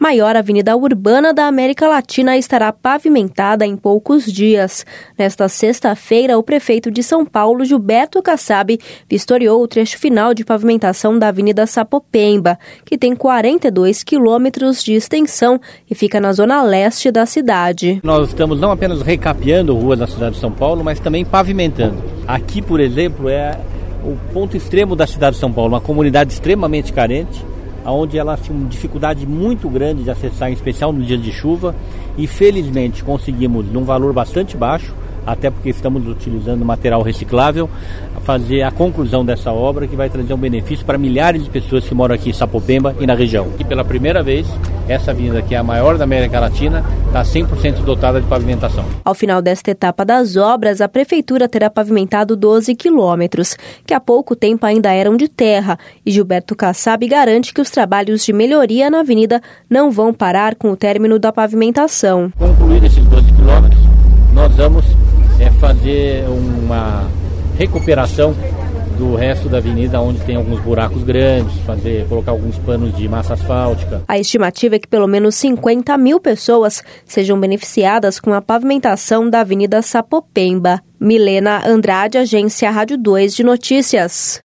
maior avenida urbana da América Latina, estará pavimentada em poucos dias. Nesta sexta-feira, o prefeito de São Paulo, Gilberto Kassab, vistoriou o trecho final de pavimentação da Avenida Sapopemba, que tem 42 quilômetros de extensão e fica na zona leste da cidade. Nós estamos não apenas recapeando ruas da cidade de São Paulo, mas também pavimentando. Aqui, por exemplo, é o ponto extremo da cidade de São Paulo, uma comunidade extremamente carente, onde ela tinha uma dificuldade muito grande de acessar, em especial no dia de chuva, e felizmente conseguimos, num valor bastante baixo, até porque estamos utilizando material reciclável, fazer a conclusão dessa obra que vai trazer um benefício para milhares de pessoas que moram aqui em Sapopemba e na região. E pela primeira vez, essa avenida, que é a maior da América Latina, está 100% dotada de pavimentação. Ao final desta etapa das obras, a Prefeitura terá pavimentado 12 quilômetros, que há pouco tempo ainda eram de terra, e Gilberto Kassab garante que os trabalhos de melhoria na avenida não vão parar com o término da pavimentação. Concluir esses 12 quilômetros, nós vamos fazer uma recuperação do resto da avenida, onde tem alguns buracos grandes, colocar alguns panos de massa asfáltica. A estimativa é que pelo menos 50 mil pessoas sejam beneficiadas com a pavimentação da Avenida Sapopemba. Milena Andrade, Agência Rádio 2 de Notícias.